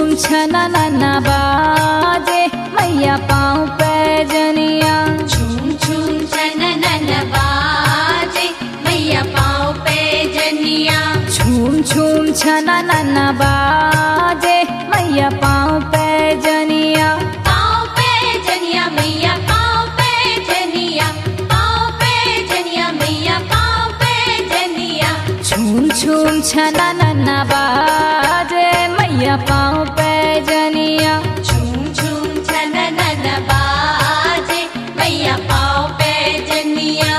छना नन्ना बाजे मैया पाँव पैजनिया। झूम झूम छना नन्ना बाजे मैया पाँव पैजनिया। झूम झूम छना नन्ना बाजे मैया पाँव पैजनिया। पाँव पैजनिया मैया पाँव पैजनिया। पाँव पैजनिया मैया पाँव पैजनिया। झूम झूम छना नन्ना बाजे मैया पाँव पैजनिया। झूम झूम छना नन्ना बाजे मैया पाँव पैजनिया।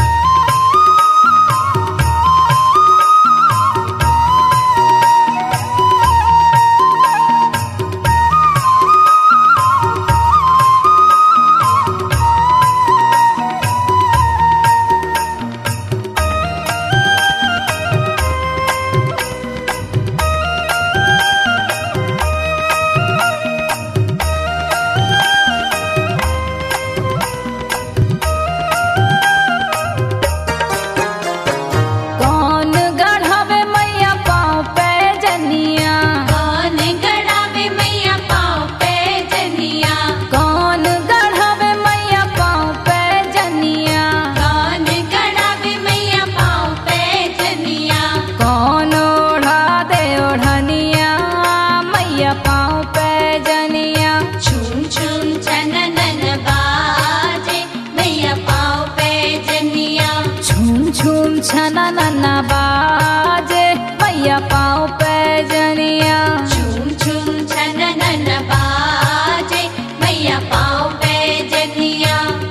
कौन गढ़ावे मैया पाँव पैजनिया। कौन गढ़ावे मैया पाँव पैजनिया। कौन गढ़ावे मैया पाँव पैजनिया। कौन गढ़ावे मैया पाँव पैजनिया। कौन ओढ़ा दे ओढ़निया मैया पाँव पैजनिया। झूम झूम छननन बाजे मैया पाँव पैजनिया। झूम झूम छना नन्ना बाजे मैया पाँव पैजनिया। झूम झूम छननन बाजे मैया पाँव पैजनिया।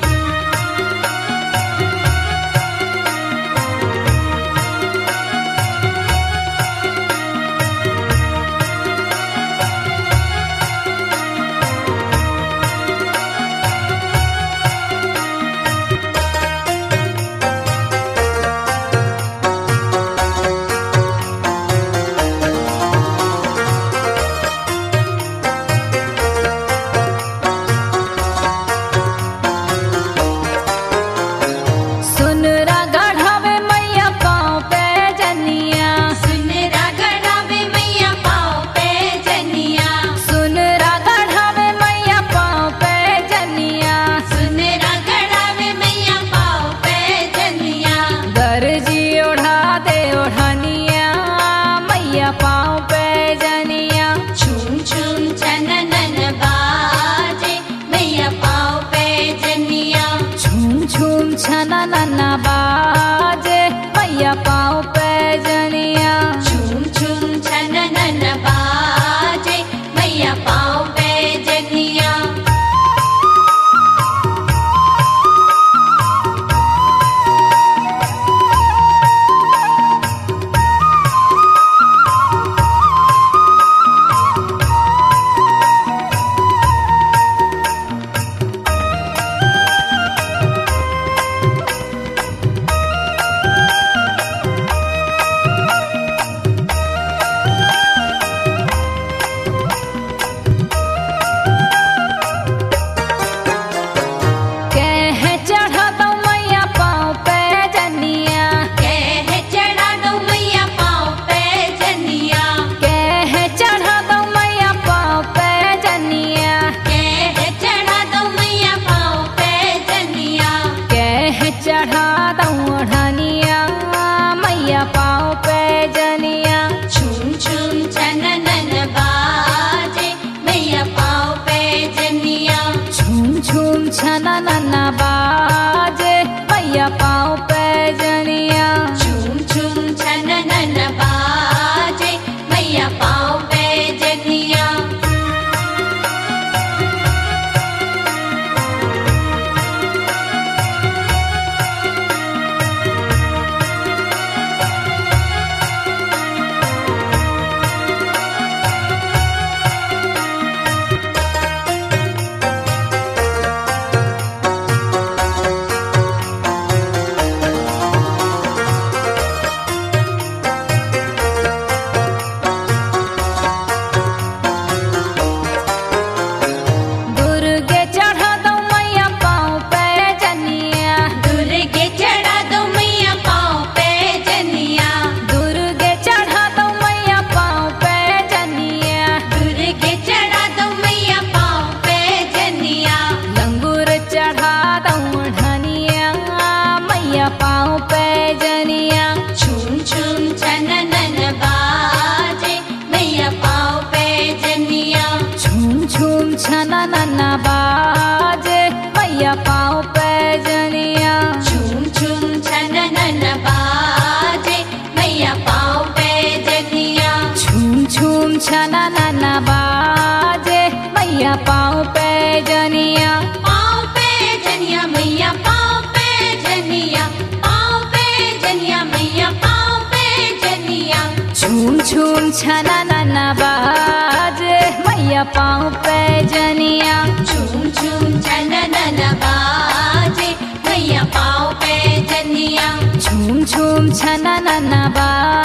सुनरा गढ़ावे मैया पाँव पैजनिया। सुनरा गढ़ावे मैया पाँव पैजनिया। सुनरा गढ़ावे मैया पाँव पैजनिया। सुनरा गढ़ावे मैया पाँव पैजनिया। दर्जी ओढ़ा दे ओढ़निया मैया पाँव पैजनिया। झूम झूम छननन बाजे मैया पाँव पैजनिया। झूम झूम छना नन्ना बाजे मैया पाँव पैजनिया। झूम झूम छननन बाजे मैया पाँव पैजनिया। कह चढ़ा दो मैया पाँव पैजनिया। कह चढ़ा दो मैया पाँव पैजनिया। कह चढ़ा दो मैया पाँव पैजनिया। कह चढ़ा दो मैया पाँव पैजनिया। कह चढ़ा दो ओढ़निया मैया पाँव पैजनिया। झूम झूम छननन बाजे मैया पाँव पैजनिया। झूम झूम छना नन्ना बाजे मैया पाँव पैजनिया। झूम झूम छननन बाजे मैया पाँव पैजनिया। झूम झूम छना नना बाजे मैया पाँव पे जनिया झूम झूम छननन बाजे मैया पाँव पे जनिया झूम झूम छना नना बाजे